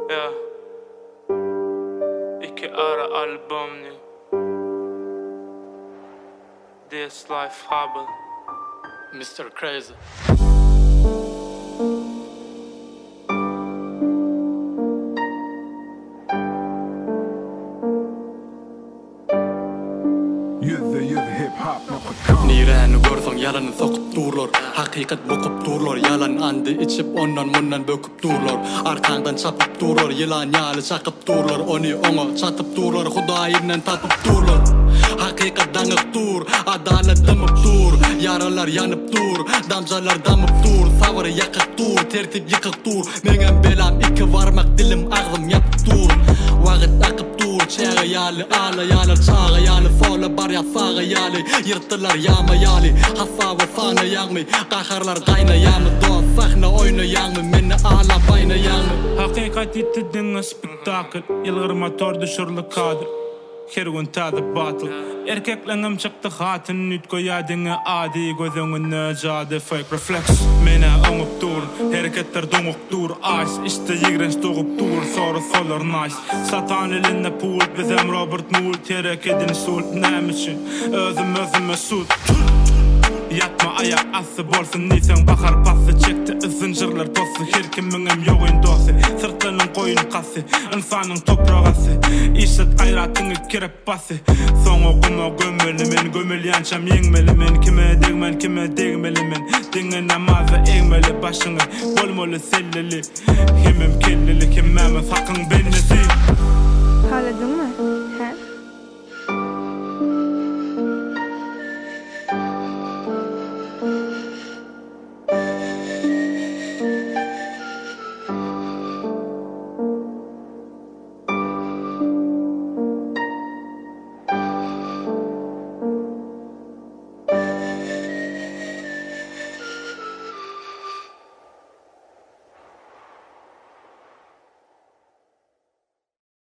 Ja. Ikke ara album nu. This life hubble. Mr. Crazy. Nirani görsöň ýalany sokup durlar. Hakykat bokup durlar. Yalan andy içip ondan mundan böküp durlar. Arkaňdan çapyp durlar. Ýylan ýaly çakyp durlar. Ony oňa çatyp durlar. Hudaýymdan tapyp durlar. Hakykat daňyp dur, adalet damyp dur. Yaralar ýanyp dur, damjalar damyp dur. Sabr ýakyp dur, tertip ýykyk dur. Meňem belam iki barmak dilim agzym ýatyp dur. Wagt akyp dur, çäge ýaly, ala ýaly, çaga ýaly, fola bar ýasaga ýaly. Ýyrtylar ýama ýaly, hasaba sana ýagmy. Gaharlar gaýna ýamy, dost sahna oýnaýarmy, meni ala baýnaýarmy. Hakikat etdiň spektakl, ýylgyrma tor düşürli kadr. Her gün tadı batıl. Erkeklerim çıktı hatın ütkoyadyňy adi gözüňe jady fake reflex. Mene oňup dur, hareketler doňup dur. Aş işte ýigrenç dogup dur, soru solar nice. Satan elinde pul, bizem Robert Mull terek edin sul nämişin. Özüme sut. Yatma ayak asy bolsun niýsen bakar pasy çekdi zincirler tosy her kimiňem ýogyn dosy sırtlaryň goýun kasy insanyň topragasy işet gaýratyny kirip basy soň okuma gömeli men gömelýänçam ýeňmeli men kime degmeli men diňe namaza eňmeli başyňy bolmaly selleli hemem kelleli hemmem hakyň bennesi Haladyňmy?